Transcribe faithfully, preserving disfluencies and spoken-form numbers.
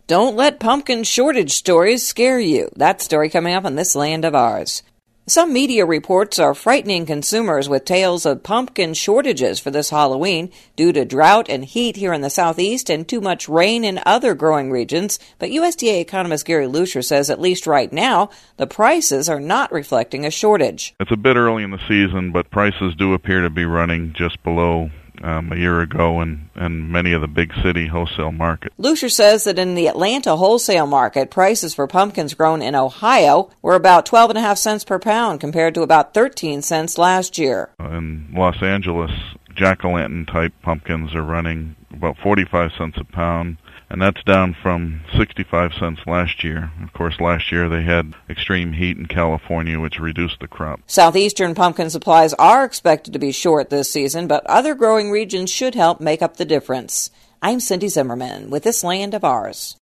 Don't let pumpkin shortage stories scare you. That story coming up on This Land of Ours. Some media reports are frightening consumers with tales of pumpkin shortages for this Halloween due to drought and heat here in the southeast and too much rain in other growing regions. But U S D A economist Gary Lucier says at least right now, the prices are not reflecting a shortage. It's a bit early in the season, but prices do appear to be running just below Um, a year ago in, in many of the big city wholesale markets. Lucier says that in the Atlanta wholesale market, prices for pumpkins grown in Ohio were about twelve and a half cents per pound compared to about thirteen cents last year. In Los Angeles, jack-o'-lantern type pumpkins are running about forty-five cents a pound, and that's down from sixty-five cents last year. Of course, last year they had extreme heat in California, which reduced the crop. Southeastern pumpkin supplies are expected to be short this season, but other growing regions should help make up the difference. I'm Cindy Zimmerman with This Land of Ours.